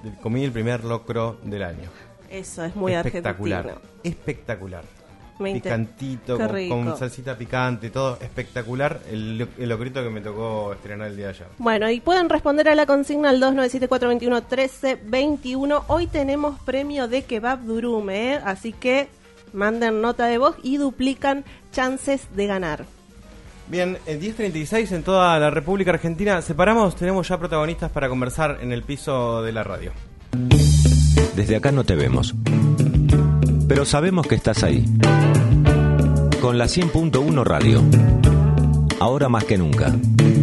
comí el primer locro del año. Eso es muy espectacular, argentino. Espectacular. Picantito, con salsita picante, todo espectacular. El locrito que me tocó estrenar el día de ayer. Bueno, y pueden responder a la consigna al 2974211321. Hoy tenemos premio de Kebab Durum, así que manden nota de voz y duplican chances de ganar. Bien, 10:36 en toda la República Argentina. Separamos, tenemos ya protagonistas para conversar en el piso de la radio. Desde acá no te vemos, pero sabemos que estás ahí. Con la 100.1 Radio. Ahora más que nunca.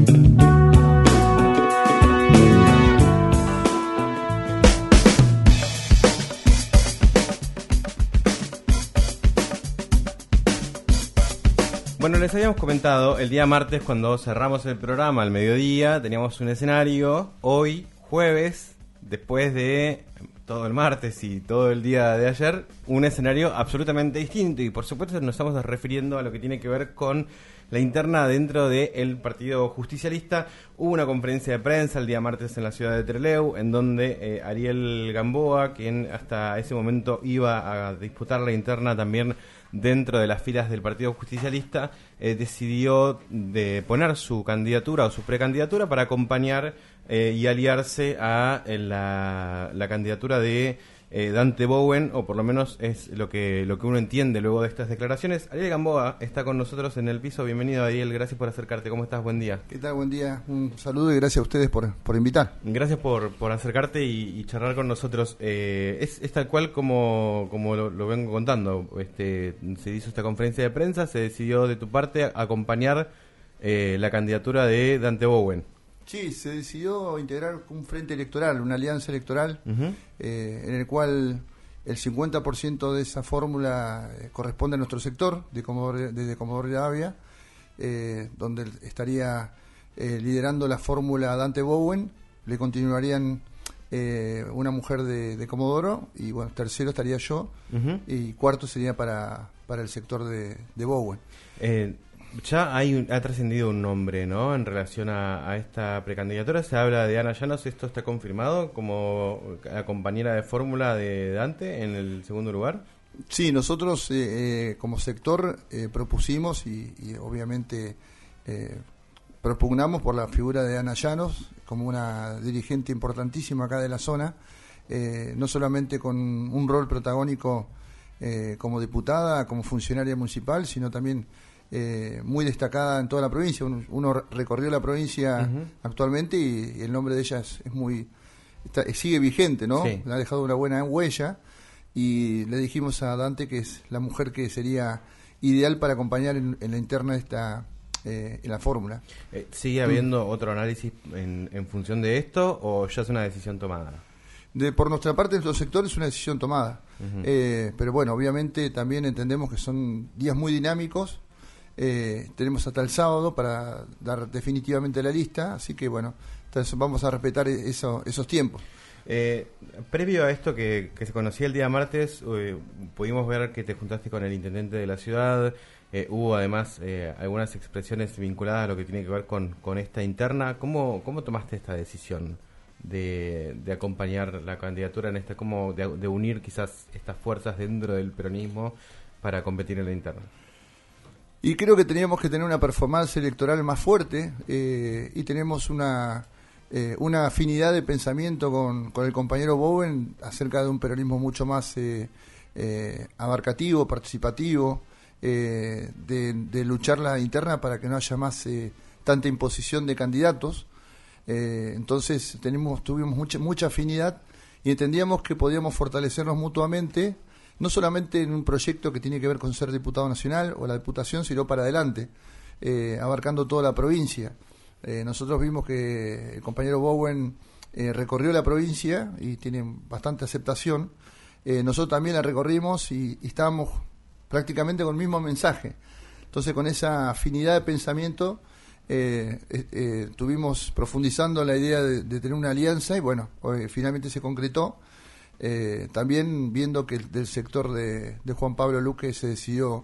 Bueno, les habíamos comentado el día martes cuando cerramos el programa al mediodía, teníamos un escenario. Hoy, jueves, después de todo el martes y todo el día de ayer, un escenario absolutamente distinto, y por supuesto nos estamos refiriendo a lo que tiene que ver con la interna dentro del Partido Justicialista. Hubo una conferencia de prensa el día martes en la ciudad de Trelew, en donde Ariel Gamboa, quien hasta ese momento iba a disputar la interna también dentro de las filas del Partido Justicialista, decidió de poner su candidatura o su precandidatura para acompañar y aliarse a la candidatura de Dante Bowen, o por lo menos es lo que uno entiende luego de estas declaraciones. Ariel Gamboa está con nosotros en el piso. Bienvenido, Ariel, gracias por acercarte. ¿Cómo estás? Buen día. ¿Qué tal? Buen día. Un saludo y gracias a ustedes por invitar. Gracias por acercarte y charlar con nosotros. Es tal cual como lo vengo contando. Se hizo esta conferencia de prensa, se decidió de tu parte acompañar la candidatura de Dante Bowen. Sí, se decidió integrar un frente electoral, una alianza electoral, en el cual el 50% de esa fórmula corresponde a nuestro sector, desde Comodoro Rivadavia, donde estaría liderando la fórmula Dante Bowen. Le continuarían una mujer de Comodoro, y bueno, tercero estaría yo, y cuarto sería para el sector de Bowen. Ya ha trascendido un nombre, ¿no? En relación a esta precandidatura, se habla de Ana Llanos. ¿Esto está confirmado como la compañera de fórmula de Dante en el segundo lugar? Sí, nosotros como sector propusimos y obviamente propugnamos por la figura de Ana Llanos como una dirigente importantísima acá de la zona, no solamente con un rol protagónico como diputada, como funcionaria municipal, sino también muy destacada en toda la provincia. Uno recorrió la provincia actualmente y el nombre de ella sigue vigente, ¿no? Sí. Ha dejado una buena huella, y le dijimos a Dante que es la mujer que sería ideal para acompañar en la interna de esta en la fórmula. ¿Sigue habiendo otro análisis en función de esto, o ya es una decisión tomada? Por nuestra parte, en nuestro sector es una decisión tomada, pero bueno, obviamente también entendemos que son días muy dinámicos. Tenemos hasta el sábado para dar definitivamente la lista, así que bueno, entonces vamos a respetar esos tiempos. Previo a esto que se conocía el día martes, pudimos ver que te juntaste con el intendente de la ciudad. Hubo además algunas expresiones vinculadas a lo que tiene que ver con esta interna. ¿Cómo tomaste esta decisión de acompañar la candidatura en esta, de unir quizás estas fuerzas dentro del peronismo para competir en la interna? Y creo que teníamos que tener una performance electoral más fuerte, y tenemos una afinidad de pensamiento con el compañero Bowen acerca de un peronismo mucho más abarcativo, participativo, de luchar la interna para que no haya más tanta imposición de candidatos. Entonces tuvimos mucha afinidad, y entendíamos que podíamos fortalecernos mutuamente, no solamente en un proyecto que tiene que ver con ser diputado nacional o la diputación, sino para adelante, abarcando toda la provincia. Nosotros vimos que el compañero Bowen recorrió la provincia y tiene bastante aceptación. Nosotros también la recorrimos y estábamos prácticamente con el mismo mensaje. Entonces, con esa afinidad de pensamiento, estuvimos profundizando la idea de tener una alianza, y bueno, finalmente se concretó. También viendo que del sector de Juan Pablo Luque se decidió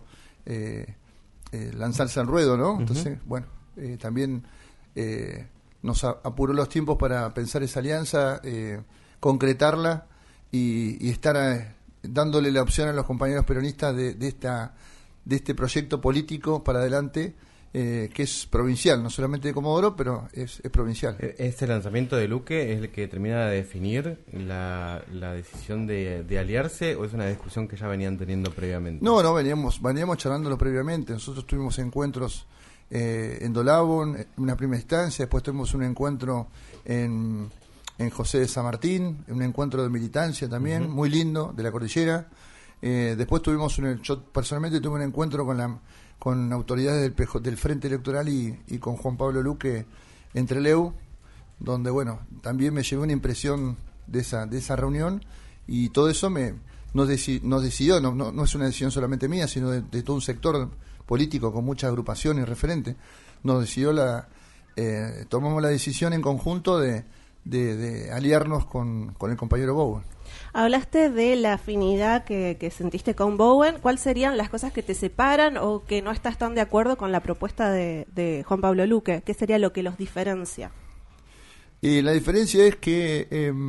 lanzarse al ruedo, ¿no? Entonces, bueno, también nos apuró los tiempos para pensar esa alianza, concretarla y estar dándole la opción a los compañeros peronistas de este proyecto político para adelante, que es provincial, no solamente de Comodoro, pero es provincial. ¿Este lanzamiento de Luque es el que termina de definir la decisión de aliarse, o es una discusión que ya venían teniendo previamente? No, veníamos charlándolo previamente. Nosotros tuvimos encuentros en Dolabo, en una primera instancia, después tuvimos un encuentro en José de San Martín, un encuentro de militancia también, muy lindo, de la cordillera. Después tuvimos yo personalmente tuve un encuentro con autoridades del Frente Electoral y con Juan Pablo Luque en Trelew, donde también me llevé una impresión de esa reunión, y todo eso nos decidió, no es una decisión solamente mía, sino de todo un sector político con mucha agrupación y referente. Nos decidió tomamos la decisión en conjunto de aliarnos con el compañero Bowen. Hablaste de la afinidad que sentiste con Bowen. ¿Cuáles serían las cosas que te separan o que no estás tan de acuerdo con la propuesta de Juan Pablo Luque? ¿Qué sería lo que los diferencia? La diferencia es que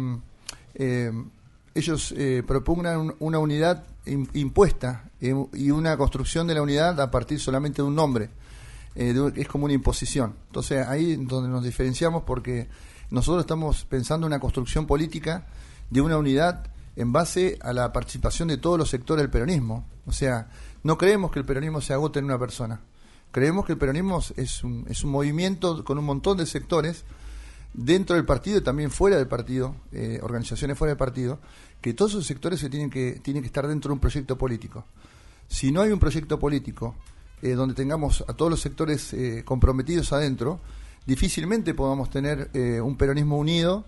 ellos propugnan una unidad impuesta y una construcción de la unidad a partir solamente de un nombre. Es como una imposición. Entonces ahí es donde nos diferenciamos, porque nosotros estamos pensando en una construcción política de una unidad en base a la participación de todos los sectores del peronismo. O sea, no creemos que el peronismo se agote en una persona. Creemos que el peronismo es un movimiento con un montón de sectores dentro del partido y también fuera del partido, organizaciones fuera del partido, que todos esos sectores tienen que estar dentro de un proyecto político. Si no hay un proyecto político donde tengamos a todos los sectores comprometidos adentro, difícilmente podamos tener un peronismo unido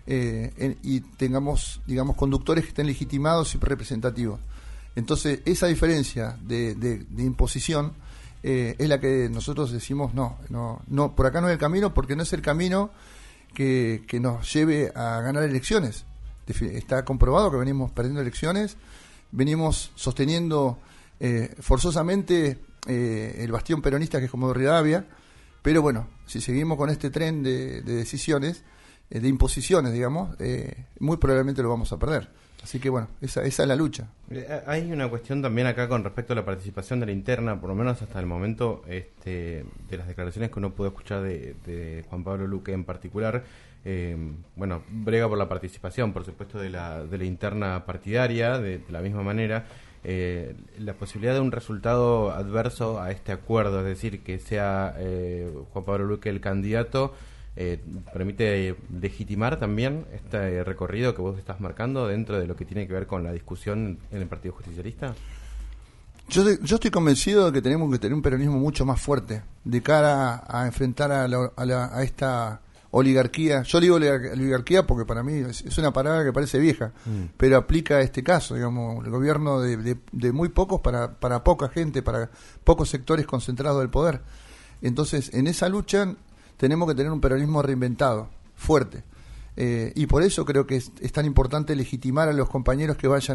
y tengamos, digamos, conductores que estén legitimados y representativos. Entonces, esa diferencia de imposición es la que nosotros decimos no, por acá no es el camino, porque no es el camino que nos lleve a ganar elecciones. Está comprobado que venimos perdiendo elecciones, venimos sosteniendo forzosamente el bastión peronista, que es Comodoro Rivadavia, pero bueno, si seguimos con este tren de decisiones, de imposiciones, digamos, muy probablemente lo vamos a perder. Así que bueno, esa es la lucha. Hay una cuestión también acá con respecto a la participación de la interna, por lo menos hasta el momento, de las declaraciones que uno pudo escuchar de Juan Pablo Luque en particular. Brega por la participación, por supuesto, de la interna partidaria, de la misma manera. La posibilidad de un resultado adverso a este acuerdo, es decir, que sea Juan Pablo Luque el candidato, permite legitimar también este recorrido que vos estás marcando dentro de lo que tiene que ver con la discusión en el Partido Justicialista. Yo estoy convencido de que tenemos que tener un peronismo mucho más fuerte de cara a enfrentar a esta oligarquía. Yo digo oligarquía porque para mí es una palabra que parece vieja, pero aplica a este caso, digamos, el gobierno de muy pocos para poca gente, para pocos sectores concentrados del poder. Entonces, en esa lucha tenemos que tener un peronismo reinventado, fuerte. Y por eso creo que es tan importante legitimar a los compañeros que vayan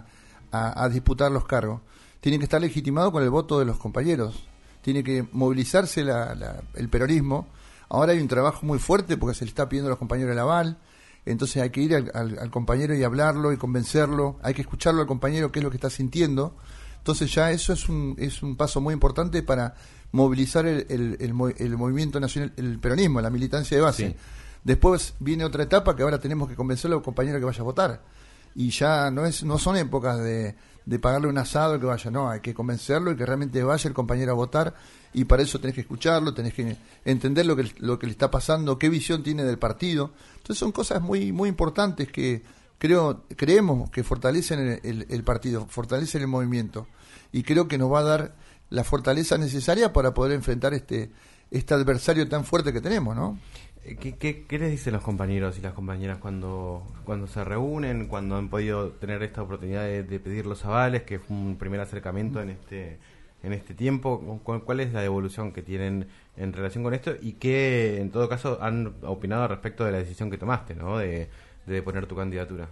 a disputar los cargos. Tienen que estar legitimados con el voto de los compañeros. Tiene que movilizarse el peronismo. Ahora hay un trabajo muy fuerte porque se le está pidiendo a los compañeros el aval. Entonces hay que ir al compañero y hablarlo y convencerlo. Hay que escucharlo al compañero qué es lo que está sintiendo. Entonces ya eso es un paso muy importante para movilizar el movimiento nacional, el peronismo, la militancia de base. Sí. Después viene otra etapa que ahora tenemos que convencer al compañero que vaya a votar. Y ya no son épocas de pagarle un asado que vaya, no, hay que convencerlo y que realmente vaya el compañero a votar, y para eso tenés que escucharlo, tenés que entender lo que le está pasando, qué visión tiene del partido. Entonces son cosas muy muy importantes que creemos que fortalecen el partido, fortalecen el movimiento, y creo que nos va a dar la fortaleza necesaria para poder enfrentar este adversario tan fuerte que tenemos, ¿no? ¿Qué les dicen los compañeros y las compañeras cuando se reúnen, cuando han podido tener esta oportunidad de pedir los avales, que fue un primer acercamiento en este tiempo? ¿Cuál es la devolución que tienen en relación con esto, y qué, en todo caso, han opinado respecto de la decisión que tomaste, ¿no? de poner tu candidatura?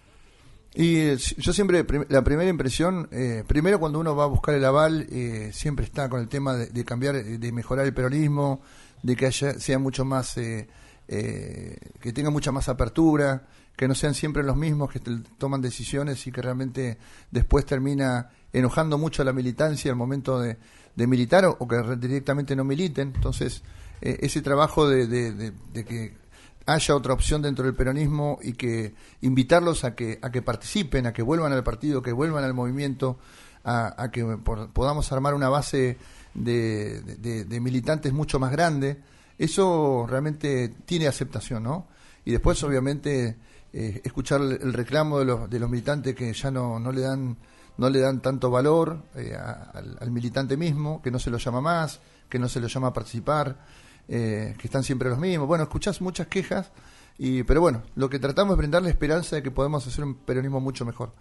Y yo siempre, la primera impresión, primero cuando uno va a buscar el aval, siempre está con el tema de cambiar, de mejorar el peronismo, de que sea mucho más, que tenga mucha más apertura, que no sean siempre los mismos que toman decisiones y que realmente después termina enojando mucho a la militancia al momento de militar o que directamente no militen. Entonces, ese trabajo de que haya otra opción dentro del peronismo y que invitarlos a que participen, a que vuelvan al partido, que vuelvan al movimiento, a que podamos armar una base de militantes mucho más grande, eso realmente tiene aceptación, ¿no? Y después, obviamente, escuchar el reclamo de los militantes que ya no le dan tanto valor al militante mismo, que no se lo llama más, que no se lo llama a participar, que están siempre los mismos. Bueno, escuchás muchas quejas, pero bueno, lo que tratamos es brindarle esperanza de que podemos hacer un peronismo mucho mejor.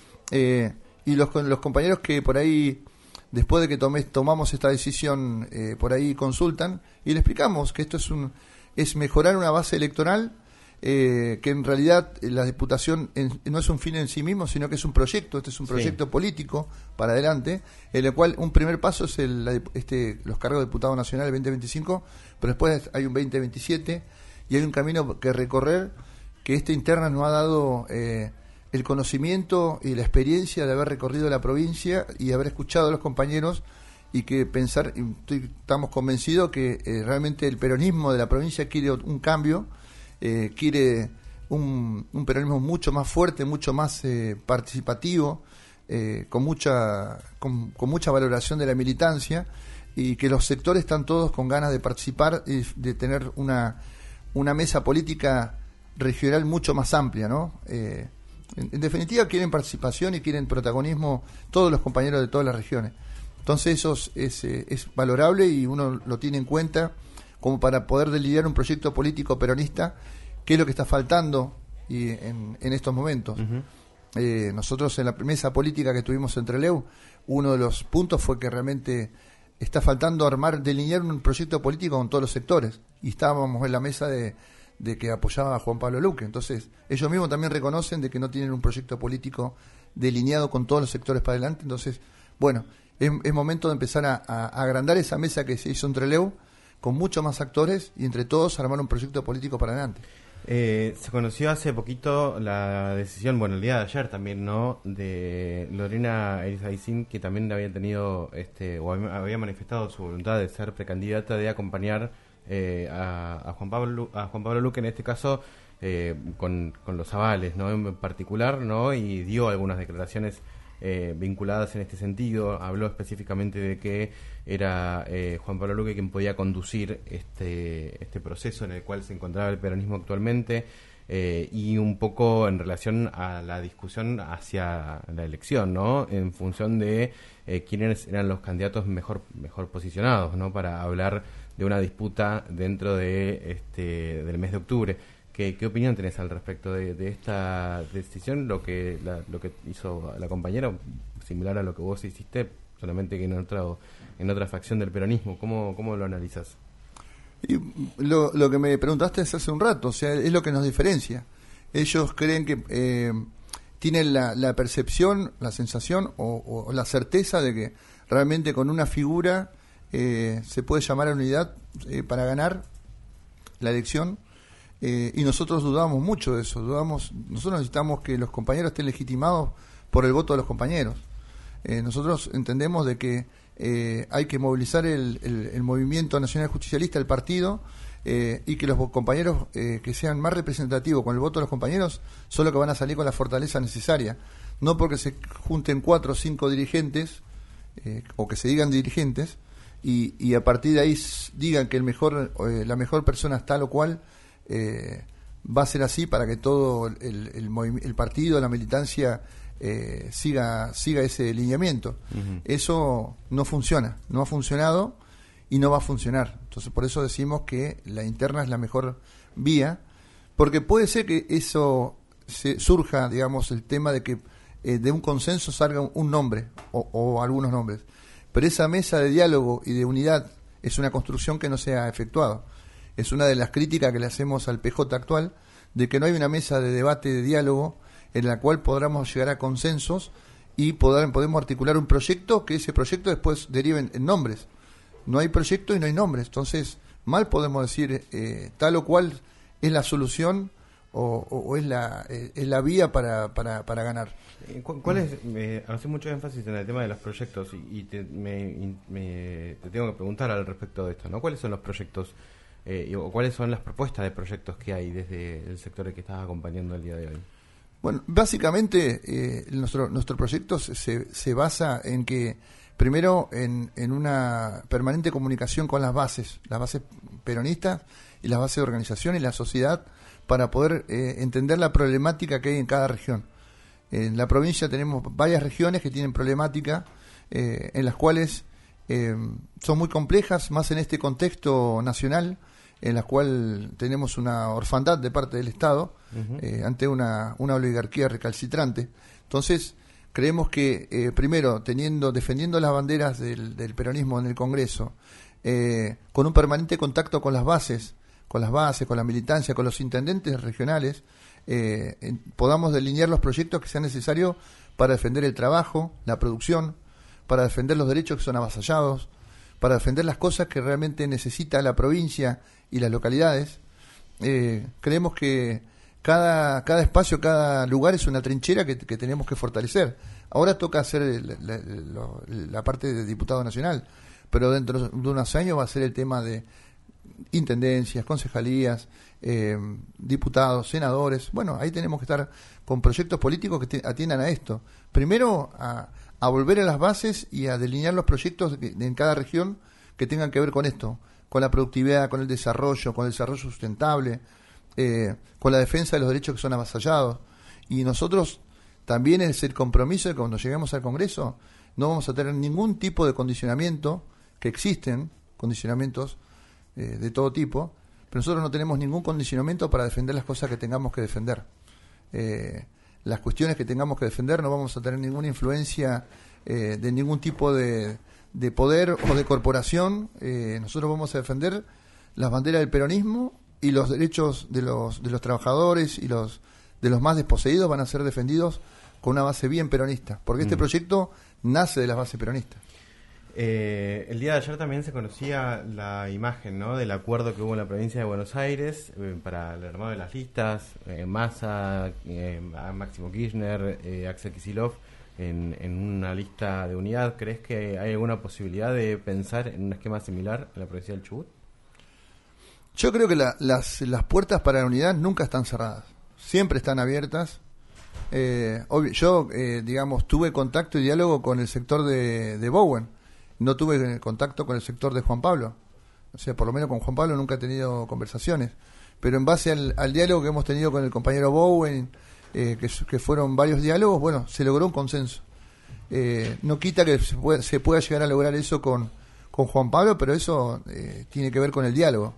Y los compañeros que por ahí, después de que tomamos esta decisión, por ahí consultan y le explicamos que esto es mejorar una base electoral, que en realidad la diputación no es un fin en sí mismo, sino que es un proyecto. Este es un proyecto político para adelante, en el cual un primer paso es los cargos de diputado nacional del 2025, pero después hay un 2027 y hay un camino que recorrer, que esta interna nos ha dado el conocimiento y la experiencia de haber recorrido la provincia y haber escuchado a los compañeros, y que estamos convencidos que realmente el peronismo de la provincia quiere un cambio, quiere un peronismo mucho más fuerte, mucho más participativo, con mucha valoración de la militancia, y que los sectores están todos con ganas de participar y de tener una mesa política regional mucho más amplia, ¿no? En definitiva, quieren participación y quieren protagonismo todos los compañeros de todas las regiones. Entonces eso es valorable y uno lo tiene en cuenta como para poder delinear un proyecto político peronista, que es lo que está faltando en estos momentos. Uh-huh. Nosotros en la mesa política que tuvimos entre Trelew, uno de los puntos fue que realmente está faltando delinear un proyecto político con todos los sectores, y estábamos en la mesa de que apoyaba a Juan Pablo Luque. Entonces ellos mismos también reconocen de que no tienen un proyecto político delineado con todos los sectores para adelante. Entonces, bueno, es momento de empezar a agrandar esa mesa que se hizo en Trelew, con muchos más actores, y entre todos armar un proyecto político para adelante. Se conoció hace poquito la decisión, bueno, el día de ayer también, ¿no?, de Lorena Erizaitzin, que también había tenido, o había manifestado su voluntad de ser precandidata, de acompañar a Juan Pablo Luque, en este caso, con los avales, ¿no?, en particular, ¿no?, y dio algunas declaraciones vinculadas en este sentido. Habló específicamente de que era Juan Pablo Luque quien podía conducir este proceso en el cual se encontraba el peronismo actualmente, y un poco en relación a la discusión hacia la elección, ¿no?, en función de quiénes eran los candidatos mejor posicionados, ¿no?, para hablar de una disputa dentro de del mes de octubre. ¿Qué opinión tenés al respecto de esta decisión? Lo que hizo la compañera, similar a lo que vos hiciste, solamente que en otra facción del peronismo. ¿Cómo lo analizás? Y lo que me preguntaste hace un rato, o sea, es lo que nos diferencia. Ellos creen que tienen la percepción, la sensación o la certeza de que realmente con una figura se puede llamar a unidad para ganar la elección. Y nosotros dudamos mucho de eso. Nosotros necesitamos que los compañeros estén legitimados por el voto de los compañeros. Nosotros entendemos de que hay que movilizar el movimiento nacional justicialista, el partido, y que los compañeros que sean más representativos con el voto de los compañeros son los que van a salir con la fortaleza necesaria. No porque se junten 4 o 5 dirigentes, o que se digan dirigentes, y a partir de ahí digan que la mejor persona es tal o cual. Va a ser así para que todo el partido, la militancia siga ese lineamiento. Uh-huh. Eso no funciona, no ha funcionado y no va a funcionar. Entonces por eso decimos que la interna es la mejor vía, porque puede ser que eso surja, digamos, el tema de que de un consenso salga un nombre o algunos nombres, pero esa mesa de diálogo y de unidad es una construcción que no se ha efectuado. Es una de las críticas que le hacemos al PJ actual, de que no hay una mesa de debate, de diálogo, en la cual podamos llegar a consensos y podemos articular un proyecto, que ese proyecto después derive en nombres. No hay proyecto y no hay nombres. Entonces, mal podemos decir tal o cual es la solución o es la vía para ganar. ¿Cuál es? Hace mucho énfasis en el tema de los proyectos y te tengo que preguntar al respecto de esto, ¿no? ¿Cuáles son los proyectos o cuáles son las propuestas de proyectos que hay desde el sector que estás acompañando el día de hoy? Bueno, básicamente nuestro proyecto se basa en que, primero, en una permanente comunicación con las bases peronistas y las bases de organización y la sociedad, para poder entender la problemática que hay en cada región. En la provincia tenemos varias regiones que tienen problemática, en las cuales son muy complejas, más en este contexto nacional, en la cual tenemos una orfandad de parte del Estado, ante una oligarquía recalcitrante. Entonces, creemos que, primero, defendiendo las banderas del peronismo en el Congreso, con un permanente contacto con las bases, con la militancia, con los intendentes regionales, podamos delinear los proyectos que sean necesarios para defender el trabajo, la producción, para defender los derechos que son avasallados, para defender las cosas que realmente necesita la provincia y las localidades. Creemos que cada espacio, cada lugar es una trinchera que tenemos que fortalecer. Ahora toca hacer la parte de diputado nacional, pero dentro de unos años va a ser el tema de intendencias, concejalías, diputados, senadores. Bueno, ahí tenemos que estar con proyectos políticos que atiendan a esto. Primero, a volver a las bases y a delinear los proyectos en cada región que tengan que ver con esto, con la productividad, con el desarrollo sustentable, con la defensa de los derechos que son avasallados. Y nosotros también es el compromiso de que cuando lleguemos al Congreso no vamos a tener ningún tipo de condicionamiento, que existen condicionamientos de todo tipo, pero nosotros no tenemos ningún condicionamiento para defender las cosas que tengamos que defender. Las cuestiones que tengamos que defender no vamos a tener ninguna influencia de ningún tipo de poder o de corporación. Nosotros vamos a defender las banderas del peronismo, y los derechos de los trabajadores y de los más desposeídos van a ser defendidos con una base bien peronista, porque este proyecto nace de las bases peronistas. El día de ayer también se conocía la imagen, ¿no?, del acuerdo que hubo en la provincia de Buenos Aires para el armado de las listas, Massa, Máximo Kirchner, Axel Kicillof, en una lista de unidad. ¿Crees que hay alguna posibilidad de pensar en un esquema similar en la provincia del Chubut? Yo creo que las puertas para la unidad nunca están cerradas, siempre están abiertas. Yo, digamos, tuve contacto y diálogo con el sector de Bowen, no tuve contacto con el sector de Juan Pablo. O sea, por lo menos con Juan Pablo nunca he tenido conversaciones, pero en base al diálogo que hemos tenido con el compañero Bowen, que fueron varios diálogos, bueno, se logró un consenso. No quita que se pueda llegar a lograr eso con Juan Pablo, pero eso tiene que ver con el diálogo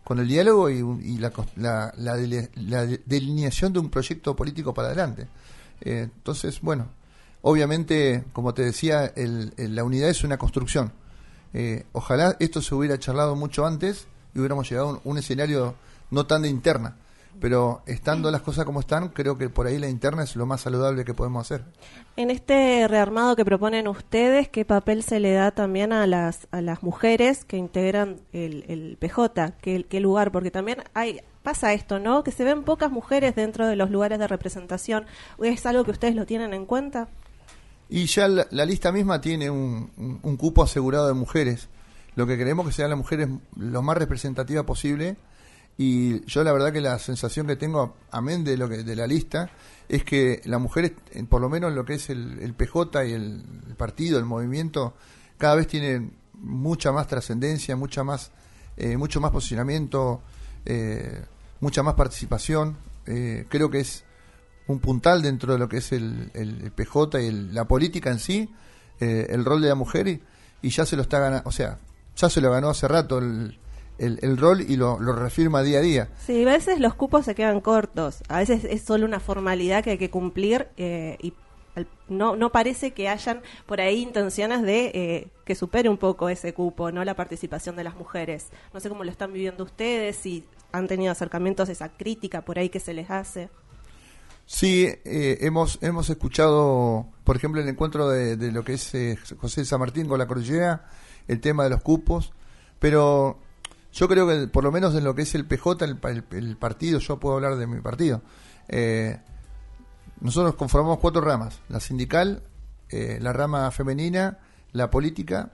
y la delineación de un proyecto político para adelante. Entonces, bueno, obviamente, como te decía, la unidad es una construcción. Ojalá esto se hubiera charlado mucho antes y hubiéramos llegado a un escenario no tan de interna, pero estando las cosas como están, creo que por ahí la interna es lo más saludable que podemos hacer. En este rearmado que proponen ustedes, ¿qué papel se le da también a las mujeres que integran el PJ? ¿Qué lugar? Porque también pasa esto, ¿no?, que se ven pocas mujeres dentro de los lugares de representación. ¿Es algo que ustedes lo tienen en cuenta? Y ya la lista misma tiene un cupo asegurado de mujeres. Lo que queremos que sean las mujeres lo más representativas posible. Y yo la verdad que la sensación que tengo, amén de la lista, es que las mujeres, por lo menos lo que es el PJ y el partido, el movimiento, cada vez tienen mucha más trascendencia, mucho más posicionamiento, mucha más participación. Creo que es un puntal dentro de lo que es el PJ y la política en sí, el rol de la mujer, y ya se lo está ganando, o sea, ya se lo ganó hace rato el rol y lo reafirma día a día. Sí, a veces los cupos se quedan cortos, a veces es solo una formalidad que hay que cumplir, y no parece que hayan por ahí intenciones de que supere un poco ese cupo, ¿no?, la participación de las mujeres. No sé cómo lo están viviendo ustedes, si han tenido acercamientos a esa crítica por ahí que se les hace. Sí, hemos escuchado, por ejemplo, el encuentro de lo que es José de San Martín con la Cordillera, el tema de los cupos, pero Yo creo que por lo menos en lo que es el PJ, el partido, yo puedo hablar de mi partido. Nosotros conformamos 4 ramas: la sindical, la rama femenina, la política,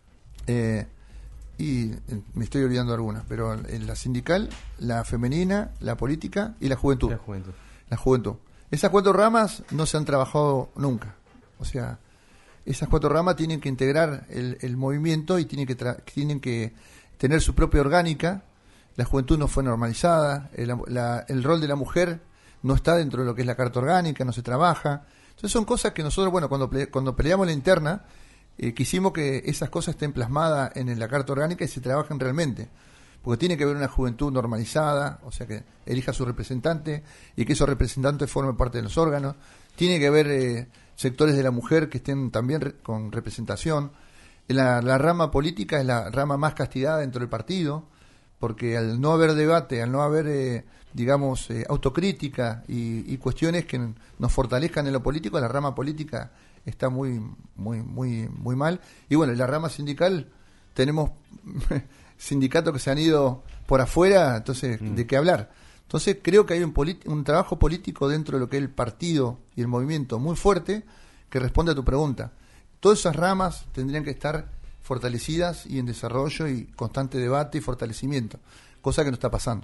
y me estoy olvidando algunas, pero la sindical, la femenina, la política y la juventud. La juventud. Esas 4 ramas no se han trabajado nunca. O sea, esas 4 ramas tienen que integrar el movimiento y tienen que tener su propia orgánica. La juventud no fue normalizada, el rol de la mujer no está dentro de lo que es la carta orgánica, no se trabaja. Entonces son cosas que nosotros, bueno, cuando peleamos la interna, quisimos que esas cosas estén plasmadas en la carta orgánica y se trabajen realmente. Porque tiene que haber una juventud normalizada, o sea, que elija a su representante y que esos representantes formen parte de los órganos. Tiene que haber sectores de la mujer que estén también con representación. La rama política es la rama más castigada dentro del partido, porque al no haber debate, al no haber, autocrítica y cuestiones que nos fortalezcan en lo político, la rama política está muy mal. Y bueno, en la rama sindical tenemos sindicatos que se han ido por afuera, entonces, ¿de qué hablar? Entonces creo que hay un trabajo político dentro de lo que es el partido y el movimiento muy fuerte que responde a tu pregunta. Todas esas ramas tendrían que estar fortalecidas y en desarrollo y constante debate y fortalecimiento, cosa que no está pasando.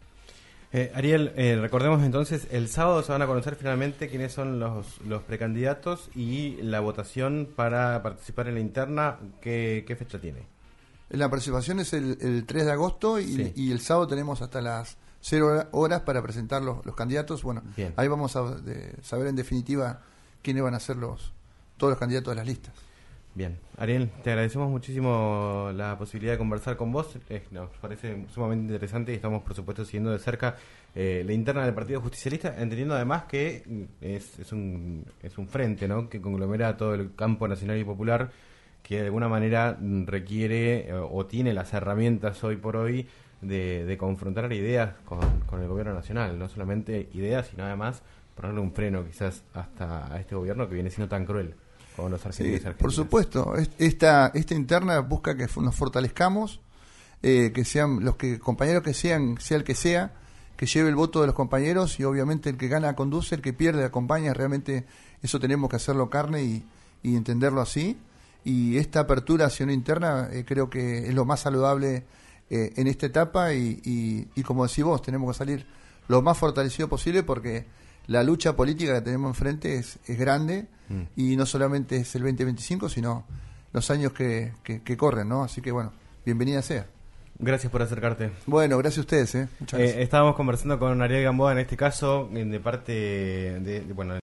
Ariel, recordemos entonces, el sábado se van a conocer finalmente quiénes son los precandidatos y la votación para participar en la interna. ¿Qué fecha tiene? La participación es el 3 de agosto y el sábado tenemos hasta las 0 horas para presentar los candidatos. Bueno, bien. Ahí vamos a saber en definitiva quiénes van a ser todos los candidatos de las listas. Bien, Ariel, te agradecemos muchísimo la posibilidad de conversar con vos. Nos parece sumamente interesante y estamos, por supuesto, siguiendo de cerca la interna del Partido Justicialista, entendiendo además que es un frente, ¿no?, que conglomera todo el campo nacional y popular, que de alguna manera requiere o tiene las herramientas hoy por hoy de confrontar ideas con el gobierno nacional. No solamente ideas, sino además ponerle un freno quizás hasta a este gobierno que viene siendo tan cruel con los argentinos. Sí, por supuesto. Esta interna busca que nos fortalezcamos, que sean compañeros que sea el que sea, que lleve el voto de los compañeros, y obviamente el que gana conduce, el que pierde acompaña. Realmente eso tenemos que hacerlo carne y entenderlo así. Y esta apertura hacia una interna creo que es lo más saludable en esta etapa y como decís vos, tenemos que salir lo más fortalecido posible, porque la lucha política que tenemos enfrente es grande, y no solamente es el 2025, sino los años que corren, ¿no? Así que bueno, bienvenida sea. Gracias por acercarte. Bueno, gracias a ustedes. Muchas gracias. Estábamos conversando con Ariel Gamboa, en este caso, de parte de